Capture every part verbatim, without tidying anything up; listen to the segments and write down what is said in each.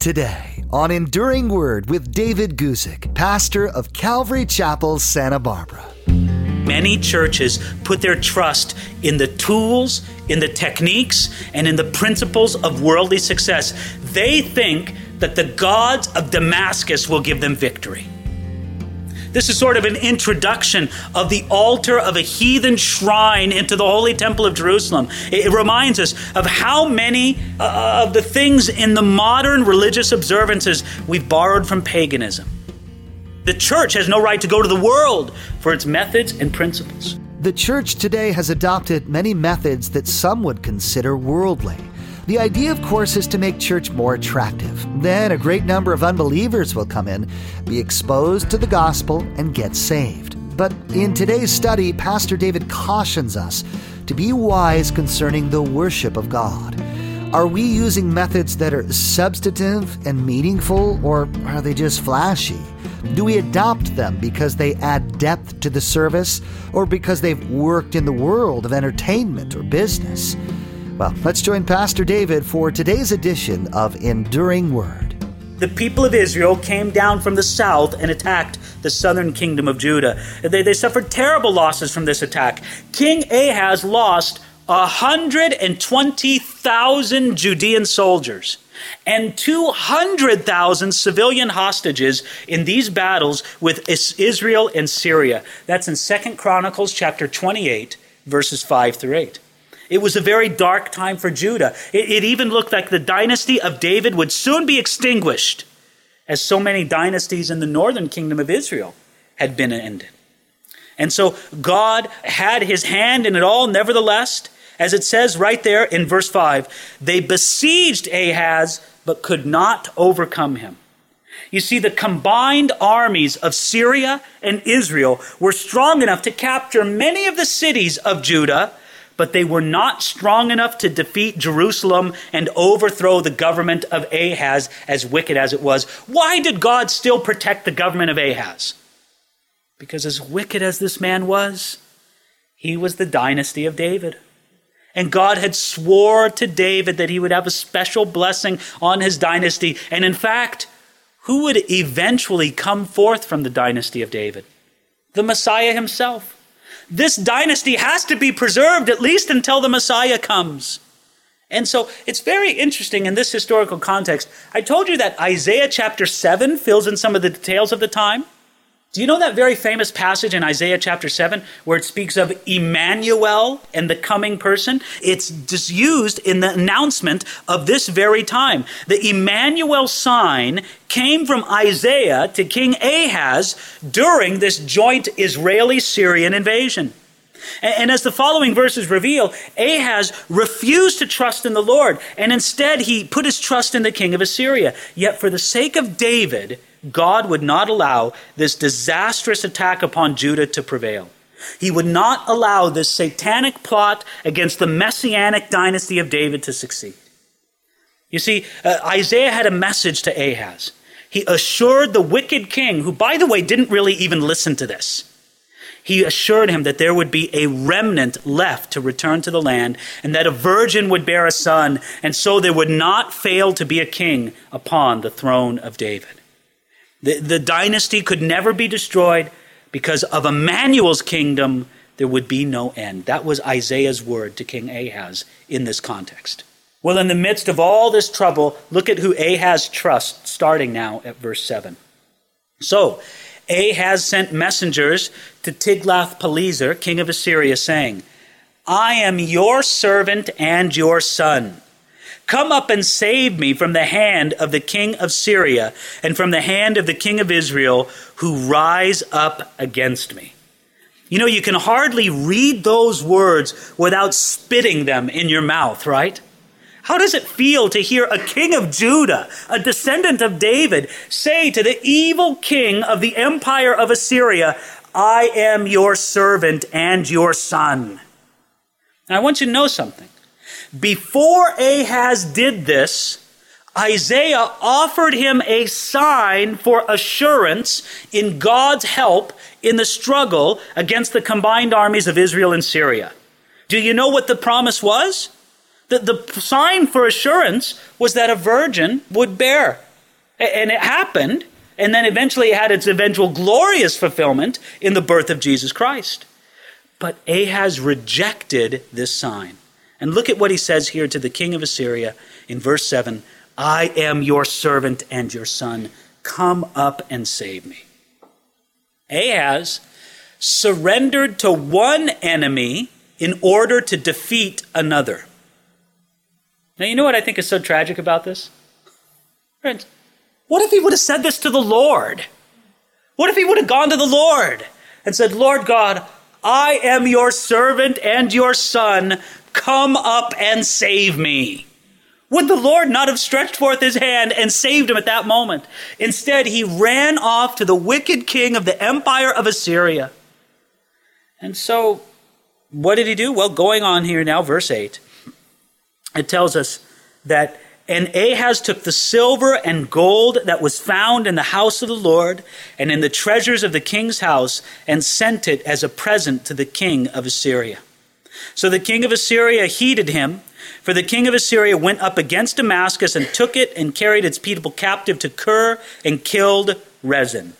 Today on Enduring Word with David Guzik, pastor of Calvary Chapel, Santa Barbara. Many churches put their trust in the tools, in the techniques, and in the principles of worldly success. They think that the gods of Damascus will give them victory. This is sort of an introduction of the altar of a heathen shrine into the Holy Temple of Jerusalem. It reminds us of how many uh, of the things in the modern religious observances we've borrowed from paganism. The church has no right to go to the world for its methods and principles. The church today has adopted many methods that some would consider worldly. The idea, of course, is to make church more attractive. Then a great number of unbelievers will come in, be exposed to the gospel, and get saved. But in today's study, Pastor David cautions us to be wise concerning the worship of God. Are we using methods that are substantive and meaningful, or are they just flashy? Do we adopt them because they add depth to the service, or because they've worked in the world of entertainment or business? Well, let's join Pastor David for today's edition of Enduring Word. The people of Israel came down from the south and attacked the southern kingdom of Judah. They, they suffered terrible losses from this attack. King Ahaz lost one hundred twenty thousand Judean soldiers and two hundred thousand civilian hostages in these battles with Israel and Syria. That's in Second Chronicles chapter twenty-eight, verses five through eight. It was a very dark time for Judah. It, it even looked like the dynasty of David would soon be extinguished, as so many dynasties in the northern kingdom of Israel had been ended. And so God had his hand in it all. Nevertheless, as it says right there in verse five, they besieged Ahaz, but could not overcome him. You see, the combined armies of Syria and Israel were strong enough to capture many of the cities of Judah, but they were not strong enough to defeat Jerusalem and overthrow the government of Ahaz, as wicked as it was. Why did God still protect the government of Ahaz? Because as wicked as this man was, he was the dynasty of David. And God had swore to David that he would have a special blessing on his dynasty. And in fact, who would eventually come forth from the dynasty of David? The Messiah himself. This dynasty has to be preserved at least until the Messiah comes. And so it's very interesting in this historical context. I told you that Isaiah chapter seven fills in some of the details of the time. Do you know that very famous passage in Isaiah chapter seven where it speaks of Emmanuel and the coming person? It's just used in the announcement of this very time. The Emmanuel sign came from Isaiah to King Ahaz during this joint Israeli-Syrian invasion. And as the following verses reveal, Ahaz refused to trust in the Lord, and instead he put his trust in the king of Assyria. Yet for the sake of David, God would not allow this disastrous attack upon Judah to prevail. He would not allow this satanic plot against the messianic dynasty of David to succeed. You see, uh, Isaiah had a message to Ahaz. He assured the wicked king, who, by the way, didn't really even listen to this. He assured him that there would be a remnant left to return to the land, and that a virgin would bear a son, and so there would not fail to be a king upon the throne of David. The, the dynasty could never be destroyed because of Emmanuel's kingdom. There would be no end. That was Isaiah's word to King Ahaz in this context. Well, in the midst of all this trouble, look at who Ahaz trusts, starting now at verse seven. So, Ahaz sent messengers to Tiglath-Pileser, king of Assyria, saying, I am your servant and your son. Come up and save me from the hand of the king of Syria and from the hand of the king of Israel, who rise up against me. You know, you can hardly read those words without spitting them in your mouth, right? How does it feel to hear a king of Judah, a descendant of David, say to the evil king of the empire of Assyria, I am your servant and your son? Now, I want you to know something. Before Ahaz did this, Isaiah offered him a sign for assurance in God's help in the struggle against the combined armies of Israel and Syria. Do you know what the promise was? The, the sign for assurance was that a virgin would bear And it happened, and then eventually it had its eventual glorious fulfillment in the birth of Jesus Christ. But Ahaz rejected this sign. And look at what he says here to the king of Assyria in verse seven. I am your servant and your son. Come up and save me. Ahaz surrendered to one enemy in order to defeat another. Now, you know what I think is so tragic about this? Friends, what if he would have said this to the Lord? What if he would have gone to the Lord and said, Lord God, I am your servant and your son. Come up and save me. Would the Lord not have stretched forth his hand and saved him at that moment? Instead, he ran off to the wicked king of the empire of Assyria. And so, what did he do? Well, going on here now, verse eight, it tells us that, and Ahaz took the silver and gold that was found in the house of the Lord and in the treasures of the king's house and sent it as a present to the king of Assyria. So the king of Assyria heeded him, for the king of Assyria went up against Damascus and took it and carried its people captive to Kir and killed Rezin.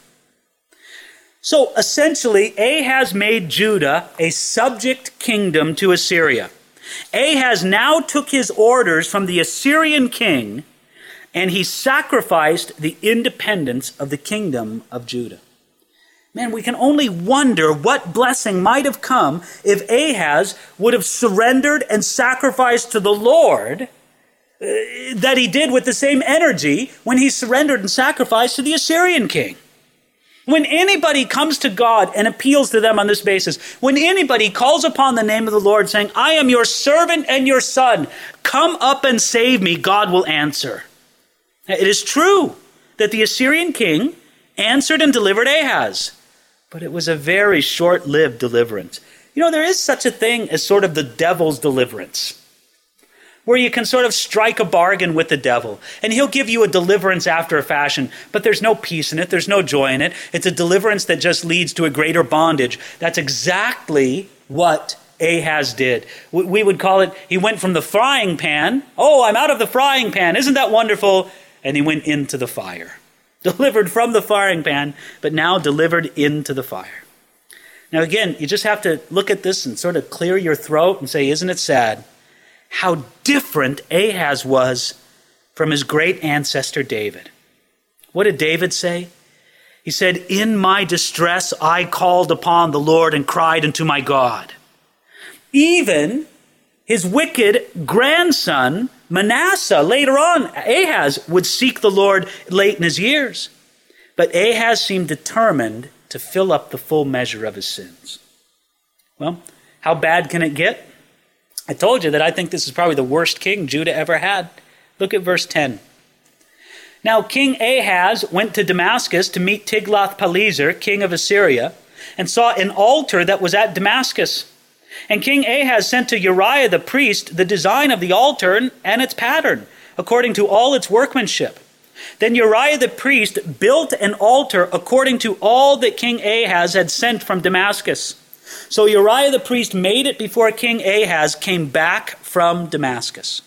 So essentially, Ahaz made Judah a subject kingdom to Assyria. Ahaz now took his orders from the Assyrian king, and he sacrificed the independence of the kingdom of Judah. Man, we can only wonder what blessing might have come if Ahaz would have surrendered and sacrificed to the Lord uh, that he did with the same energy when he surrendered and sacrificed to the Assyrian king. When anybody comes to God and appeals to them on this basis, when anybody calls upon the name of the Lord saying, I am your servant and your son, come up and save me, God will answer. It is true that the Assyrian king answered and delivered Ahaz, but it was a very short-lived deliverance. You know, there is such a thing as sort of the devil's deliverance, where you can sort of strike a bargain with the devil, and he'll give you a deliverance after a fashion, but there's no peace in it, there's no joy in it. It's a deliverance that just leads to a greater bondage. That's exactly what Ahaz did. We would call it, he went from the frying pan, oh, I'm out of the frying pan, isn't that wonderful? And he went into the fire. Delivered from the frying pan, but now delivered into the fire. Now again, you just have to look at this and sort of clear your throat and say, isn't it sad how different Ahaz was from his great ancestor David? What did David say? He said, in my distress I called upon the Lord and cried unto my God. Even his wicked grandson, Manasseh, later on, Ahaz, would seek the Lord late in his years. But Ahaz seemed determined to fill up the full measure of his sins. Well, how bad can it get? I told you that I think this is probably the worst king Judah ever had. Look at verse ten. Now King Ahaz went to Damascus to meet Tiglath-Pileser, king of Assyria, and saw an altar that was at Damascus. And King Ahaz sent to Uriah the priest the design of the altar and its pattern, according to all its workmanship. Then Uriah the priest built an altar according to all that King Ahaz had sent from Damascus. So Uriah the priest made it before King Ahaz came back from Damascus.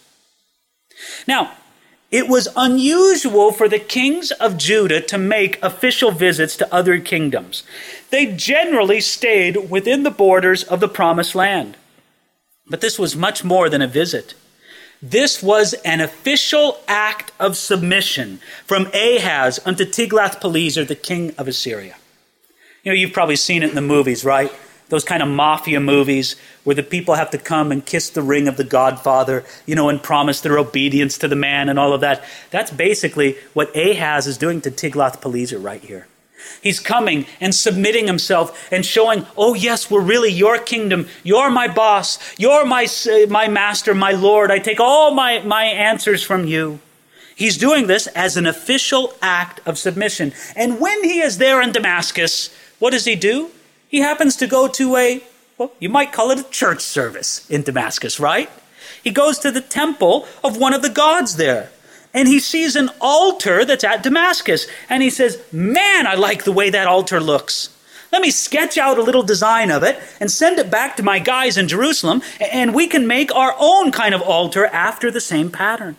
Now, it was unusual for the kings of Judah to make official visits to other kingdoms. They generally stayed within the borders of the promised land. But this was much more than a visit. This was an official act of submission from Ahaz unto Tiglath-Pileser, the king of Assyria. You know, you've probably seen it in the movies, right? Those kind of mafia movies where the people have to come and kiss the ring of the Godfather, you know, and promise their obedience to the man and all of that. That's basically what Ahaz is doing to Tiglath-Pileser right here. He's coming and submitting himself and showing, oh yes, we're really your kingdom. You're my boss. You're my, my master, my Lord. I take all my, my answers from you. He's doing this as an official act of submission. And when he is there in Damascus, what does he do? He happens to go to a, well, you might call it a church service in Damascus, right? He goes to the temple of one of the gods there. And he sees an altar that's at Damascus. And he says, man, I like the way that altar looks. Let me sketch out a little design of it and send it back to my guys in Jerusalem. And we can make our own kind of altar after the same pattern.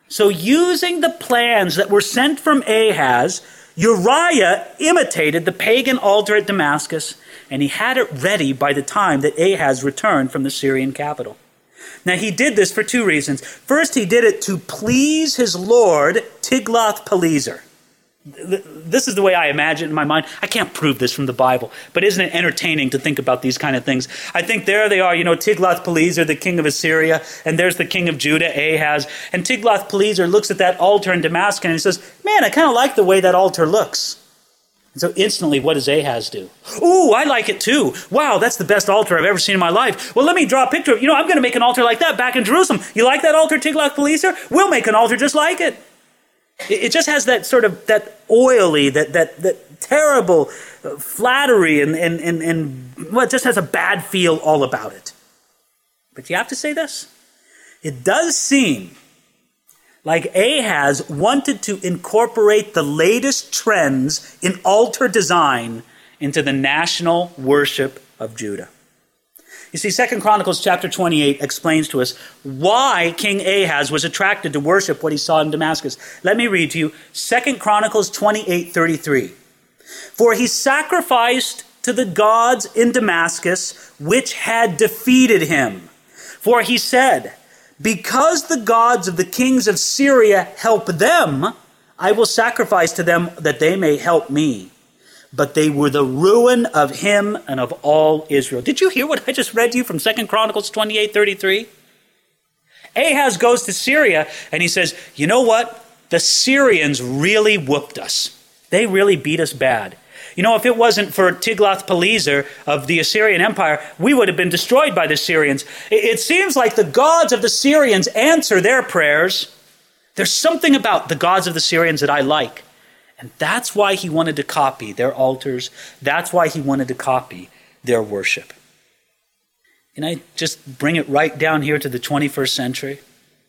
So using the plans that were sent from Ahaz, Uriah imitated the pagan altar at Damascus, and he had it ready by the time that Ahaz returned from the Syrian capital. Now, he did this for two reasons. First, he did it to please his lord, Tiglath-Pileser. This is the way I imagine it in my mind. I can't prove this from the Bible, but isn't it entertaining to think about these kind of things? I think there they are, you know, Tiglath-Pileser, the king of Assyria, and there's the king of Judah, Ahaz. And Tiglath-Pileser looks at that altar in Damascus and he says, man, I kind of like the way that altar looks. And so instantly, what does Ahaz do? Ooh, I like it too. Wow, that's the best altar I've ever seen in my life. Well, let me draw a picture of, you know, I'm going to make an altar like that back in Jerusalem. You like that altar, Tiglath-Pileser? We'll make an altar just like it. It just has that sort of, that oily, that that that terrible flattery, and, and, and, and well, it just has a bad feel all about it. But you have to say this. It does seem like Ahaz wanted to incorporate the latest trends in altar design into the national worship of Judah. You see, Second Chronicles chapter twenty-eight explains to us why King Ahaz was attracted to worship what he saw in Damascus. Let me read to you Second Chronicles twenty-eight thirty-three. For he sacrificed to the gods in Damascus, which had defeated him. For he said, because the gods of the kings of Syria help them, I will sacrifice to them that they may help me. But they were the ruin of him and of all Israel. Did you hear what I just read to you from Second Chronicles twenty-eight thirty-three? Ahaz goes to Syria and he says, you know what? The Syrians really whooped us. They really beat us bad. You know, if it wasn't for Tiglath-Pileser of the Assyrian Empire, we would have been destroyed by the Syrians. It seems like the gods of the Syrians answer their prayers. There's something about the gods of the Syrians that I like. And that's why he wanted to copy their altars. That's why he wanted to copy their worship. Can I just bring it right down here to the twenty-first century?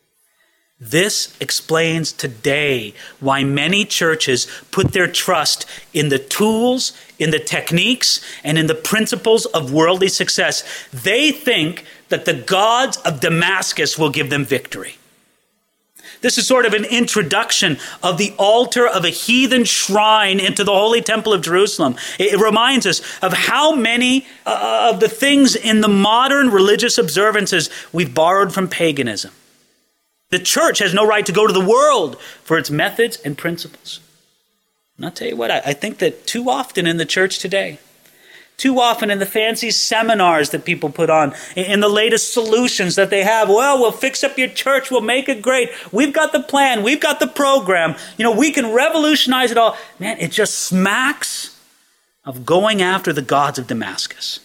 This explains today why many churches put their trust in the tools, in the techniques, and in the principles of worldly success. They think that the gods of Damascus will give them victory. This is sort of an introduction of the altar of a heathen shrine into the Holy Temple of Jerusalem. It reminds us of how many uh, of the things in the modern religious observances we've borrowed from paganism. The church has no right to go to the world for its methods and principles. And I'll tell you what, I, I think that too often in the church today, too often in the fancy seminars that people put on, in the latest solutions that they have, well, we'll fix up your church, we'll make it great. We've got the plan, we've got the program. You know, we can revolutionize it all. Man, it just smacks of going after the gods of Damascus.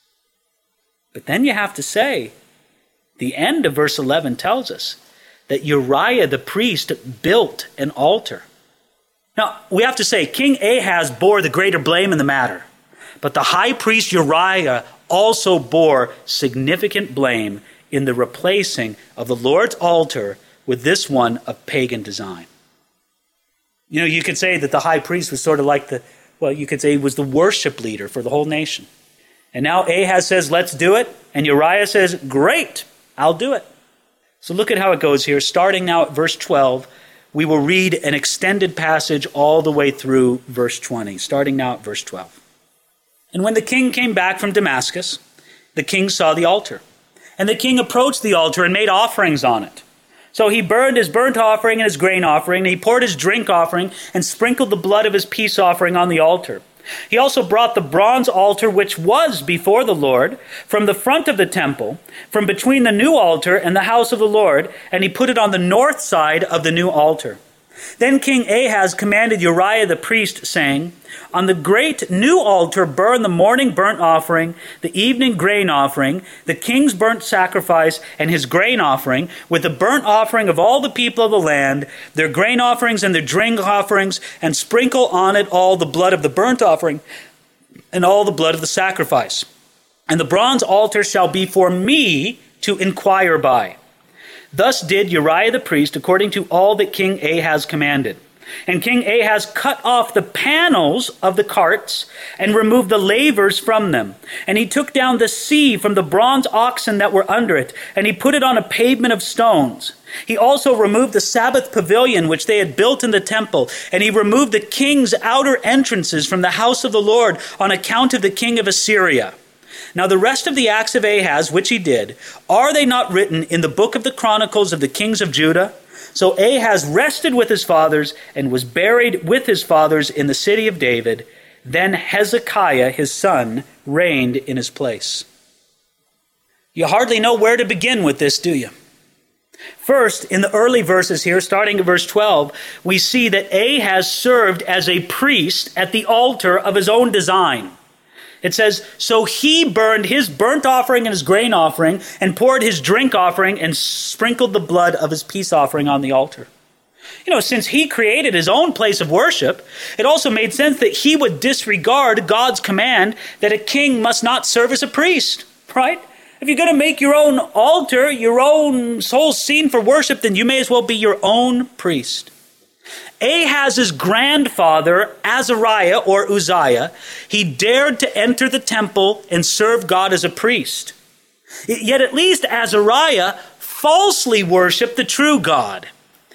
But then you have to say, the end of verse eleven tells us that Uriah the priest built an altar. Now, we have to say, King Ahaz bore the greater blame in the matter. But the high priest Uriah also bore significant blame in the replacing of the Lord's altar with this one of pagan design. You know, you could say that the high priest was sort of like the, well, you could say he was the worship leader for the whole nation. And now Ahaz says, let's do it. And Uriah says, great, I'll do it. So look at how it goes here. Starting now at verse twelve, we will read an extended passage all the way through verse twenty. Starting now at verse twelve. And when the king came back from Damascus, the king saw the altar. And the king approached the altar and made offerings on it. So he burned his burnt offering and his grain offering, and he poured his drink offering and sprinkled the blood of his peace offering on the altar. He also brought the bronze altar which was before the Lord from the front of the temple, from between the new altar and the house of the Lord, and he put it on the north side of the new altar. Then King Ahaz commanded Uriah the priest, saying, on the great new altar burn the morning burnt offering, the evening grain offering, the king's burnt sacrifice, and his grain offering, with the burnt offering of all the people of the land, their grain offerings and their drink offerings, and sprinkle on it all the blood of the burnt offering and all the blood of the sacrifice. And the bronze altar shall be for me to inquire by. Thus did Uriah the priest according to all that King Ahaz commanded. And King Ahaz cut off the panels of the carts and removed the lavers from them. And he took down the sea from the bronze oxen that were under it, and he put it on a pavement of stones. He also removed the Sabbath pavilion which they had built in the temple, and he removed the king's outer entrances from the house of the Lord on account of the king of Assyria. Now the rest of the acts of Ahaz, which he did, are they not written in the book of the Chronicles of the kings of Judah? So Ahaz rested with his fathers and was buried with his fathers in the city of David. Then Hezekiah, his son, reigned in his place. You hardly know where to begin with this, do you? First, in the early verses here, starting at verse twelve, we see that Ahaz served as a priest at the altar of his own design. It says, so he burned his burnt offering and his grain offering and poured his drink offering and sprinkled the blood of his peace offering on the altar. You know, since he created his own place of worship, it also made sense that he would disregard God's command that a king must not serve as a priest, right? If you're going to make your own altar, your own sole scene for worship, then you may as well be your own priest. Ahaz's grandfather, Azariah or Uzziah, he dared to enter the temple and serve God as a priest. Yet at least Azariah falsely worshiped the true God.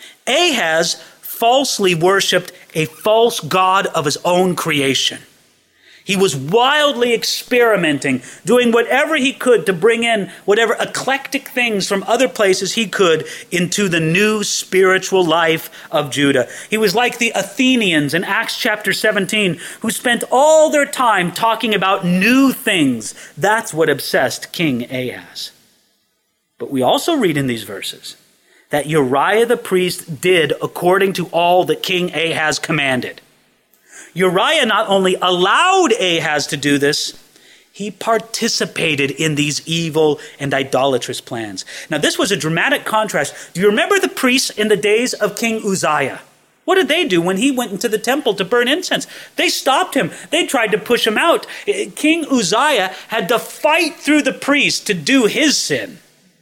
Ahaz falsely worshiped a false god of his own creation. He was wildly experimenting, doing whatever he could to bring in whatever eclectic things from other places he could into the new spiritual life of Judah. He was like the Athenians in Acts chapter seventeen, who spent all their time talking about new things. That's what obsessed King Ahaz. But we also read in these verses that Uriah the priest did according to all that King Ahaz commanded. Uriah not only allowed Ahaz to do this, he participated in these evil and idolatrous plans. Now, this was a dramatic contrast. Do you remember the priests in the days of King Uzziah? What did they do when he went into the temple to burn incense? They stopped him. They tried to push him out. King Uzziah had to fight through the priests to do his sin.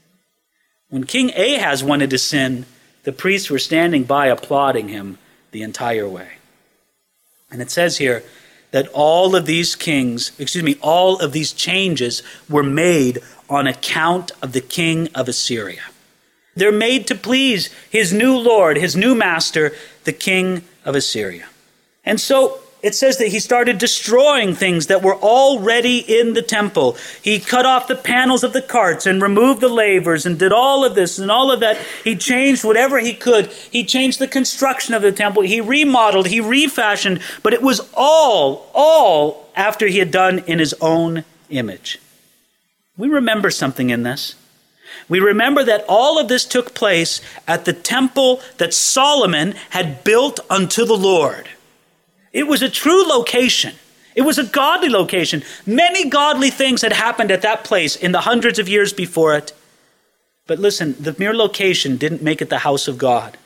When King Ahaz wanted to sin, the priests were standing by applauding him the entire way. And it says here that all of these kings, excuse me, all of these changes were made on account of the king of Assyria. They're made to please his new lord, his new master, the king of Assyria. And so it says that he started destroying things that were already in the temple. He cut off the panels of the carts and removed the lavers and did all of this and all of that. He changed whatever he could. He changed the construction of the temple. He remodeled, he refashioned, but it was all, all after he had done in his own image. We remember something in this. We remember that all of this took place at the temple that Solomon had built unto the Lord. It was a true location. It was a godly location. Many godly things had happened at that place in the hundreds of years before it. But listen, the mere location didn't make it the house of God.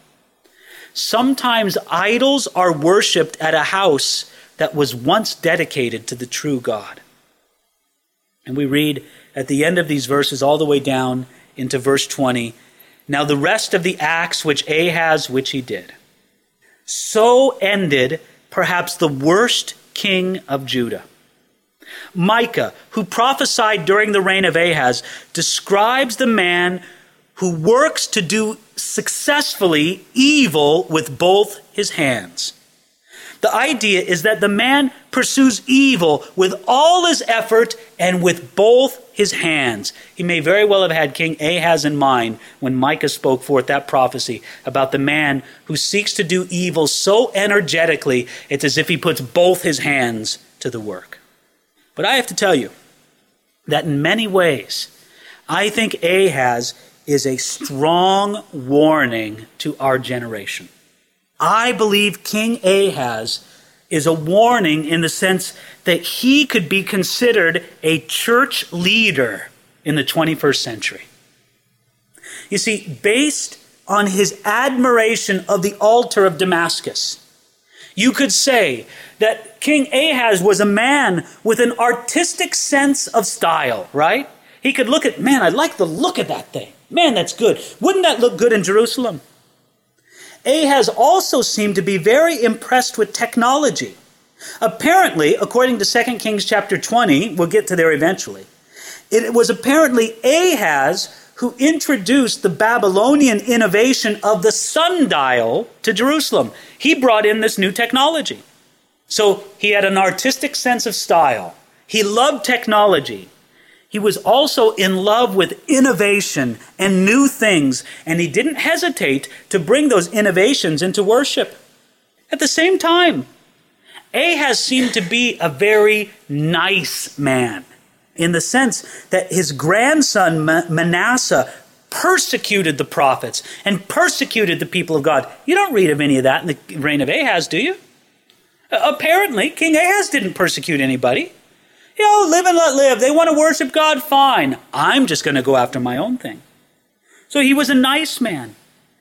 Sometimes idols are worshipped at a house that was once dedicated to the true God. And we read at the end of these verses all the way down into verse twenty, now the rest of the acts which Ahaz, which he did. So ended perhaps the worst king of Judah. Micah, who prophesied during the reign of Ahaz, describes the man who works to do successfully evil with both his hands. The idea is that the man pursues evil with all his effort and with both his hands. He may very well have had King Ahaz in mind when Micah spoke forth that prophecy about the man who seeks to do evil so energetically, it's as if he puts both his hands to the work. But I have to tell you that in many ways, I think Ahaz is a strong warning to our generation. I believe King Ahaz is a warning in the sense that he could be considered a church leader in the twenty-first century. You see, based on his admiration of the altar of Damascus, you could say that King Ahaz was a man with an artistic sense of style, right? He could look at, man, I like the look of that thing. Man, that's good. Wouldn't that look good in Jerusalem? Ahaz also seemed to be very impressed with technology. Apparently, according to Second Kings chapter twenty, we'll get to there eventually, it was apparently Ahaz who introduced the Babylonian innovation of the sundial to Jerusalem. He brought in this new technology. So he had an artistic sense of style. He loved technology. He was also in love with innovation and new things, and he didn't hesitate to bring those innovations into worship. At the same time, Ahaz seemed to be a very nice man, in the sense that his grandson Manasseh persecuted the prophets and persecuted the people of God. You don't read of any of that in the reign of Ahaz, do you? Apparently, King Ahaz didn't persecute anybody. You know, live and let live. They want to worship God, fine. I'm just going to go after my own thing. So he was a nice man.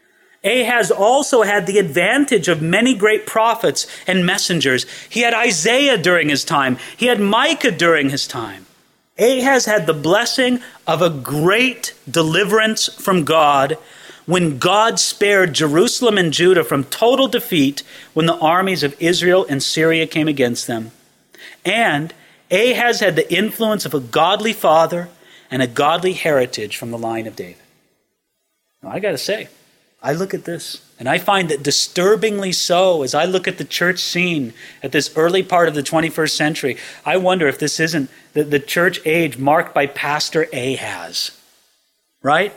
Ahaz also had the advantage of many great prophets and messengers. He had Isaiah during his time. He had Micah during his time. Ahaz had the blessing of a great deliverance from God when God spared Jerusalem and Judah from total defeat when the armies of Israel and Syria came against them. And Ahaz had the influence of a godly father and a godly heritage from the line of David. Now, I got to say, I look at this and I find that disturbingly so as I look at the church scene at this early part of the twenty-first century. I wonder if this isn't the, the church age marked by Pastor Ahaz, right?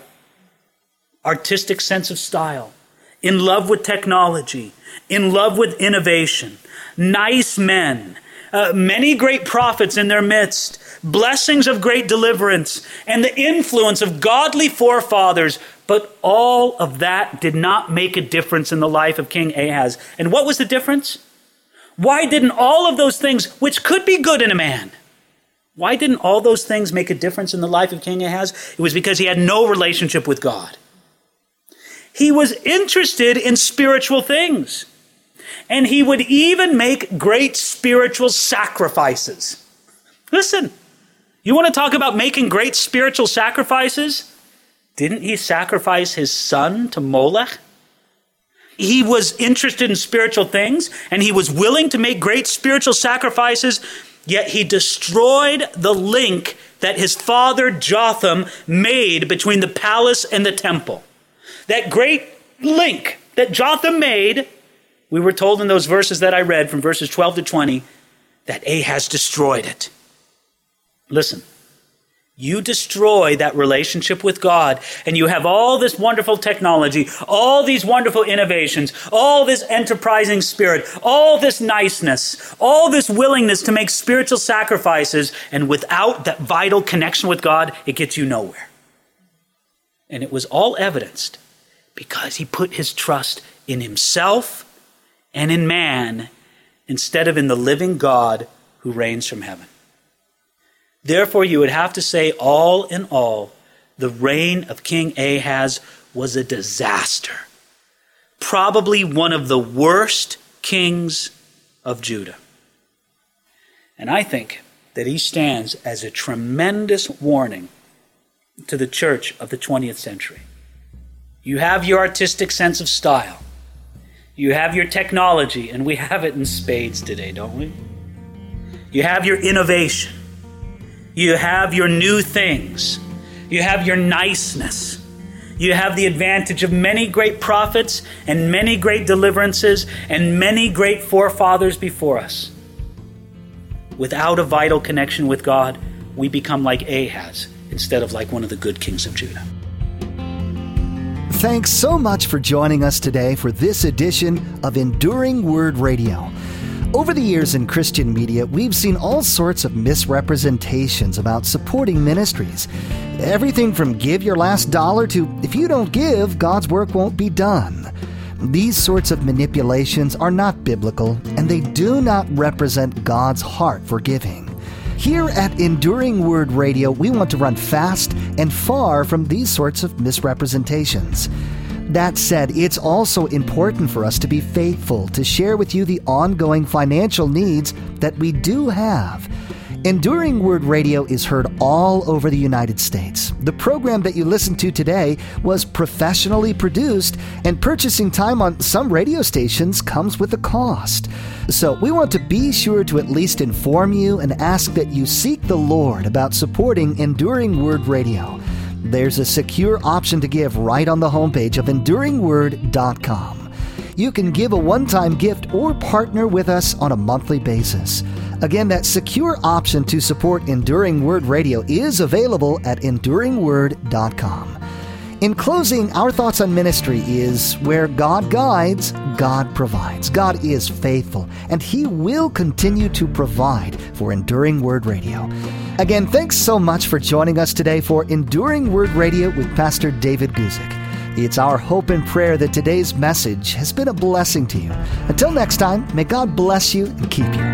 Artistic sense of style, in love with technology, in love with innovation, nice men, Uh, many great prophets in their midst, blessings of great deliverance, and the influence of godly forefathers. But all of that did not make a difference in the life of King Ahaz. And what was the difference? Why didn't all of those things, which could be good in a man, why didn't all those things make a difference in the life of King Ahaz? It was because he had no relationship with God. He was interested in spiritual things. And he would even make great spiritual sacrifices. Listen, you want to talk about making great spiritual sacrifices? Didn't he sacrifice his son to Molech? He was interested in spiritual things, and he was willing to make great spiritual sacrifices, yet he destroyed the link that his father Jotham made between the palace and the temple. That great link that Jotham made, we were told in those verses that I read from verses twelve to twenty, that Ahaz destroyed it. Listen, you destroy that relationship with God, and you have all this wonderful technology, all these wonderful innovations, all this enterprising spirit, all this niceness, all this willingness to make spiritual sacrifices, and without that vital connection with God, it gets you nowhere. And it was all evidenced because he put his trust in himself and in man, instead of in the living God who reigns from heaven. Therefore, you would have to say, all in all, the reign of King Ahaz was a disaster. Probably one of the worst kings of Judah. And I think that he stands as a tremendous warning to the church of the twentieth century. You have your artistic sense of style. You have your technology, and we have it in spades today, don't we? You have your innovation. You have your new things. You have your niceness. You have the advantage of many great prophets and many great deliverances and many great forefathers before us. Without a vital connection with God, we become like Ahaz instead of like one of the good kings of Judah. Thanks so much for joining us today for this edition of Enduring Word Radio. Over the years in Christian media, we've seen all sorts of misrepresentations about supporting ministries. Everything from give your last dollar to if you don't give, God's work won't be done. These sorts of manipulations are not biblical, and they do not represent God's heart for giving. Here at Enduring Word Radio, we want to run fast and far from these sorts of misrepresentations. That said, it's also important for us to be faithful to share with you the ongoing financial needs that we do have. Enduring Word Radio is heard all over the United States. The program that you listen to today was professionally produced, and purchasing time on some radio stations comes with a cost. So we want to be sure to at least inform you and ask that you seek the Lord about supporting Enduring Word Radio. There's a secure option to give right on the homepage of enduring word dot com. You can give a one-time gift or partner with us on a monthly basis. Again, that secure option to support Enduring Word Radio is available at enduring word dot com. In closing, our thoughts on ministry is where God guides, God provides. God is faithful, and He will continue to provide for Enduring Word Radio. Again, thanks so much for joining us today for Enduring Word Radio with Pastor David Guzik. It's our hope and prayer that today's message has been a blessing to you. Until next time, may God bless you and keep you.